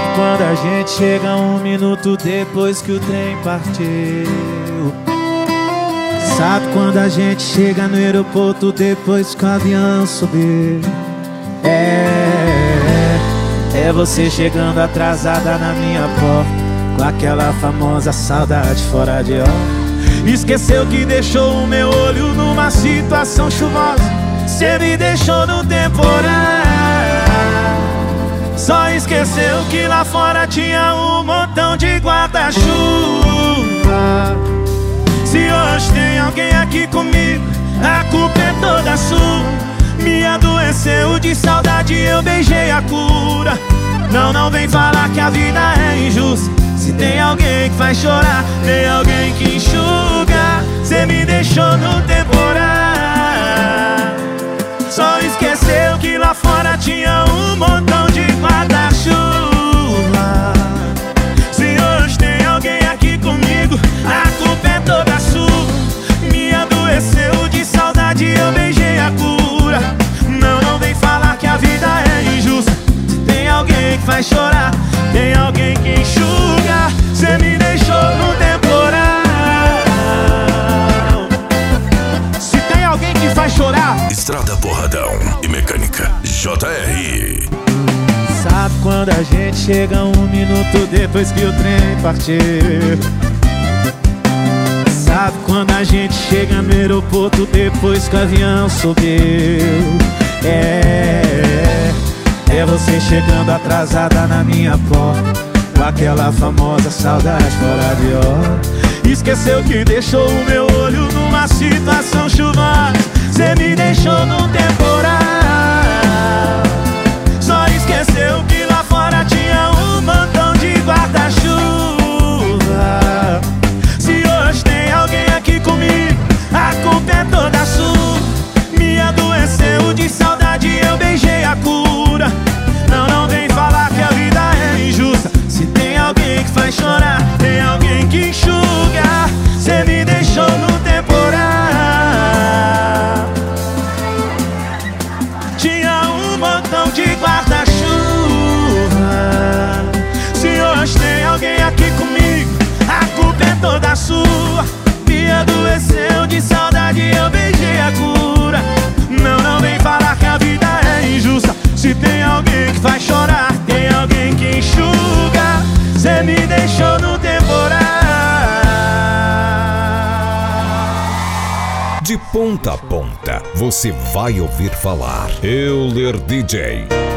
quando a gente chega 1 minuto depois que o trem partiu. Sabe quando a gente chega no aeroporto depois que o avião subiu. É você chegando atrasada na minha porta, com aquela famosa saudade fora de hora. Esqueceu que deixou o meu olho numa situação chuvosa. Cê me deixou no temporal. Só esqueceu que lá fora tinha um montão de guarda-chuva. Se hoje tem alguém aqui comigo, a culpa é toda sua. Me adoeceu de saudade, eu beijei a cura. Não vem falar que a vida é injusta. Se tem alguém que faz chorar, tem alguém que enxuga. Cê me deixou no temporal. Só esqueceu que lá fora tinha um montão de guarda-chuva. Se hoje tem alguém aqui comigo, a culpa é toda sua. Me adoeceu de saudade, eu beijei a cura. Não vem falar que a vida é injusta. Se tem alguém que faz chorar, tem alguém que enxuga. Cê me deixou no temporal. Se tem alguém que faz chorar, Estrada Porradão e Mecânica JR. sabe quando a gente chega 1 minuto depois que o trem partiu. Sabe quando a gente chega no aeroporto depois que o avião subiu. É você chegando atrasada na minha porta, com aquela famosa saudade fora de hora. Esqueceu que deixou o meu olho numa situação chuvosa. Cê me deixou no temporal. Só esqueceu que lá fora tinha um montão de guarda-chuva. Se hoje tem alguém aqui comigo, a culpa é toda sua. Me adoeceu de saudade, eu beijei a cura. Não vem falar que a vida é injusta. Se tem alguém que faz chorar, tem alguém que enxuga. Cê me deixou no temporal. Tinha um montão de guarda-chuva. Se hoje tem alguém aqui comigo, a culpa é toda sua. Me adoeceu de saudade, eu beijei a cura. Não vem falar que a vida é injusta. Se tem alguém que faz chorar, tem alguém que enxuga. Cê me deixou no temporal. De ponta a ponta, você vai ouvir falar Euler DJ.